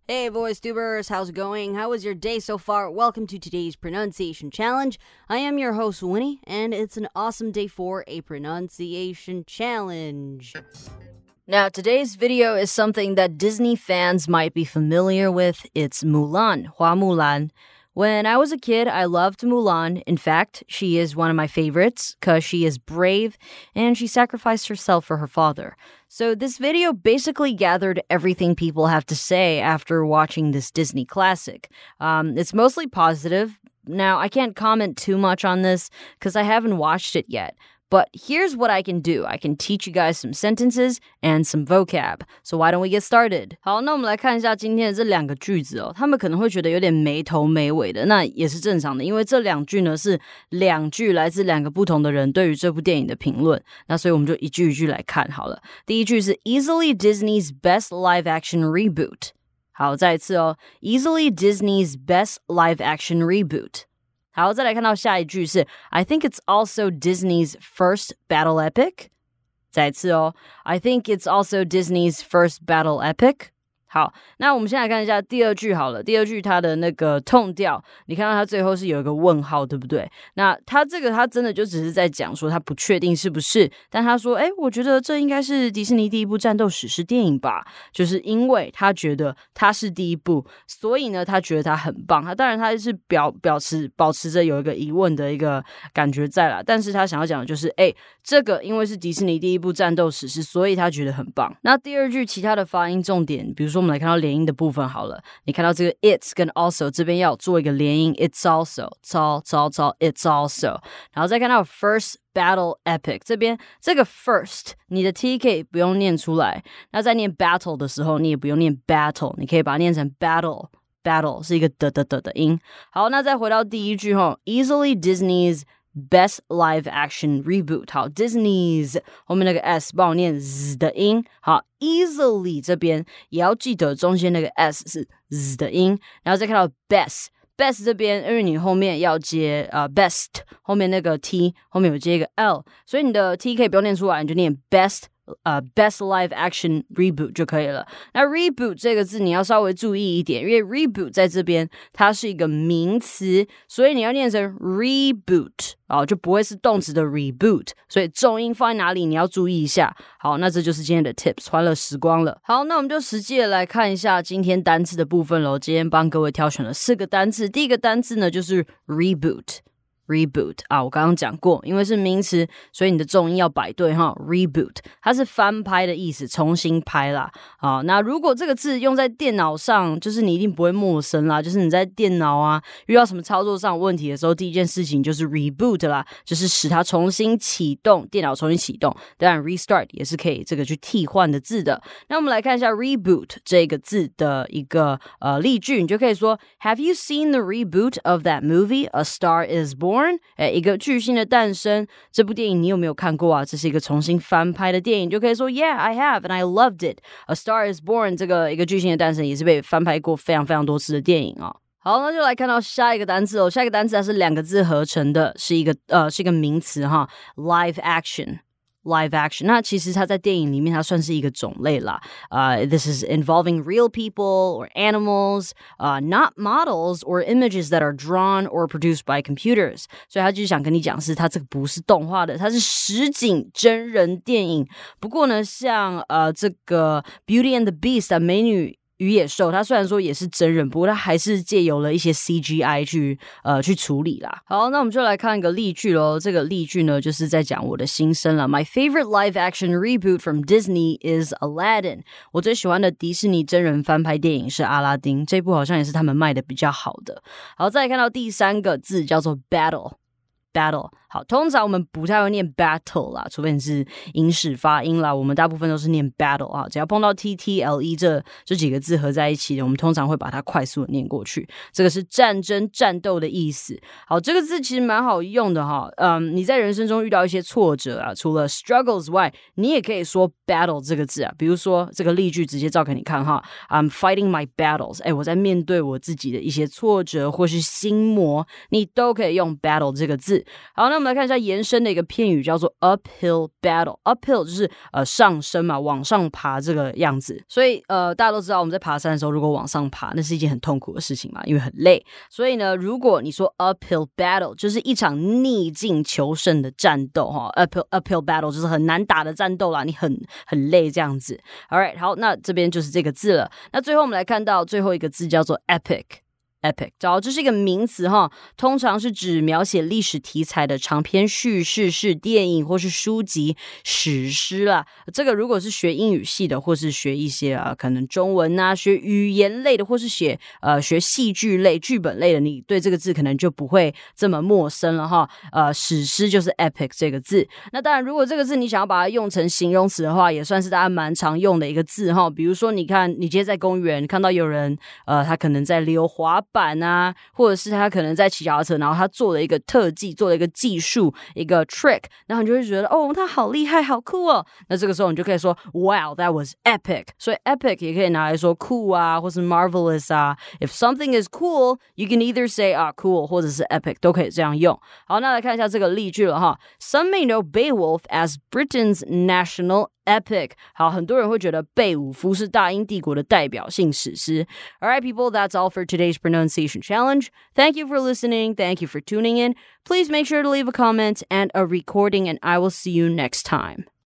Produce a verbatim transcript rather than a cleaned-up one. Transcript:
Hey voice tubers, how's it going? How was your day so far? Welcome to today's pronunciation challenge. I am your host Winnie, and it's an awesome day for a pronunciation challenge. Now, today's video is something that Disney fans might be familiar with. It's Mulan, 花木兰. When I was a kid, I loved Mulan. In fact, she is one of my favorites because she is brave and she sacrificed herself for her father. So this video basically gathered everything people have to say after watching this Disney classic. Um, it's mostly positive. Now, I can't comment too much on this because I haven't watched it yet. But here's what I can do. I can teach you guys some sentences and some vocab. So why don't we get started? 好，那我们来看一下今天的这两个句子哦。他们可能会觉得有点没头没尾的，那也是正常的，因为这两句呢是两句来自两个不同的人对于这部电影的评论。那所以我们就一句一句来看好了。第一句是 Easily Disney's best live action reboot. 好，再一次哦。Easily Disney's best live action reboot.好，再来看到下一句是 I think it's also Disney's first battle epic. 再一次哦 I think it's also Disney's first battle epic. 好，那我们先来看一下第二句好了。第二句它的那个tone调，你看到它最后是有一个问号，对不对？那它这个它真的就只是在讲说它不确定是不是，但他说，诶，我觉得这应该是迪士尼第一部战斗史诗电影吧，就是因为他觉得它是第一部，所以呢，他觉得它很棒。他当然他是表表持保持着有一个疑问的一个感觉在啦，但是他想要讲的就是，诶，这个因为是迪士尼第一部战斗史诗，所以他觉得很棒。那第二句其他的发音重点，比如说我们来看到连音的部分好了，你看到这个 it's 跟 also 这边要做一个连音 it's also 糟糟糟 it's also， 然后再看到 first battle epic 这边这个 first 你的 t 可以不用念出来，那在念 battle 的时候你也不用念 battle， 你可以把它念成 battle battle 是一个的的的的音。好，那再回到第一句齁 easily Disney's best live action reboot. 好 Disney's 后面那个 s 帮我念 z 的音。好 easily 这边也要记得中间那个 s 是 z 的音，然后再看到 best best 这边因为你后面要接、呃、best 后面那个 t 后面有接一个 l， 所以你的 t 可以不用念出来，你就念 best Uh, best live action reboot 就可以了。那 reboot 这个字你要稍微注意一点，因为 reboot 在这边它是一个名词，所以你要念成 reboot、哦、就不会是动词的 reboot， 所以重音放在哪里你要注意一下。好，那这就是今天的 tips， 欢乐时光了。好，那我们就实际的来看一下今天单字的部分咯。今天帮各位挑选了四个单字，第一个单字呢就是 reboot。Reboot 啊，我刚刚讲过，因为是名词，所以你的重音要摆对哈。Reboot 它是翻拍的意思，重新拍啦。啊，那如果这个字用在电脑上，就是你一定不会陌生啦。就是你在电脑啊遇到什么操作上问题的时候，第一件事情就是 reboot 啦，就是使它重新启动，电脑重新启动。当然 restart 也是可以这个去替换的字的。那我们来看一下 reboot 这个字的一个呃例句，你就可以说 Have you seen the reboot of that movie A Star Is Born？诶，一个巨星的诞生，这部电影你有没有看过啊？这是一个重新翻拍的电影，就可以说 Yeah, I have and I loved it. A Star Is Born 这个一个巨星的诞生也是被翻拍过非常非常多次的电影哦。好，那就来看到下一个单字哦。下一个单字它是两个字合成的，是一个呃是一个名词哈 ，live action。Live action 那其实它在电影里面它算是一个种类啦、uh, This is involving real people or animals、uh, not models or images that are drawn or produced by computers， 所以他就是想跟你讲是它这个不是动画的，它是实景真人电影。不过呢像呃这个 Beauty and the Beast 啊美女与野兽，它虽然说也是真人，不过它还是借由了一些 C G I 去呃去处理啦。好，那我们就来看一个例句咯。这个例句呢，就是在讲我的心声啦。My favorite live action reboot from Disney is Aladdin。我最喜欢的迪士尼真人翻拍电影是阿拉丁，这部好像也是他们卖的比较好的。好，再来看到第三个字叫做 battle。Battle 好，通常我们不太会念 battle 啦，除非你是英式发音啦，我们大部分都是念 battle 啊。只要碰到 t t l e 这这几个字合在一起的，我们通常会把它快速的念过去。这个是战争、战斗的意思。好，这个字其实蛮好用的哈。嗯，你在人生中遇到一些挫折啊，除了 struggles 外，你也可以说 battle 这个字啊。比如说这个例句直接照给你看哈 ，I'm fighting my battles。哎，我在面对我自己的一些挫折或是心魔，你都可以用 battle 这个字。 字。好，那我们来看一下延伸的一个片语，叫做 uphill battle。uphill 就是呃上升嘛，往上爬这个样子。所以呃大家都知道我们在爬山的时候，如果往上爬，那是一件很痛苦的事情嘛，因为很累。所以呢，如果你说 uphill battle， 就是一场逆境求胜的战斗哈。uphill uphill battle 就是很难打的战斗啦，你很很累这样子。Alright， 好，那这边就是这个字了。那最后我们来看到最后一个字叫做 epic。epic， 然后这是一个名词哈，通常是指描写历史题材的长篇叙事式电影或是书籍、史诗啦。这个如果是学英语系的，或是学一些啊可能中文啊、学语言类的，或是写呃学戏剧类、剧本类的，你对这个字可能就不会这么陌生了哈。呃，史诗就是 epic 这个字。那当然，如果这个字你想要把它用成形容词的话，也算是大家蛮常用的一个字哈。比如说，你看你今天在公园看到有人呃，他可能在溜滑板啊，或者是他可能在骑脚踏车，然后他做了一个特技，做了一个技术，一个 trick， 然后你就会觉得哦，他好厉害，好酷哦。那这个时候你就可以说 Wow, that was epic。所以 epic 也可以拿来说酷啊，或是 marvelous 啊。If something is cool, you can either say 啊 cool 或者是 epic， 都可以这样用。好，那来看一下这个例句了哈。Some may know Beowulf as Britain's national epic. 好，很多人会觉得贝武夫是大英帝国的代表性史诗。Alright, people, that's all for today's pronunciation challenge. Thank you for listening. Thank you for tuning in. Please make sure to leave a comment and a recording, and I will see you next time.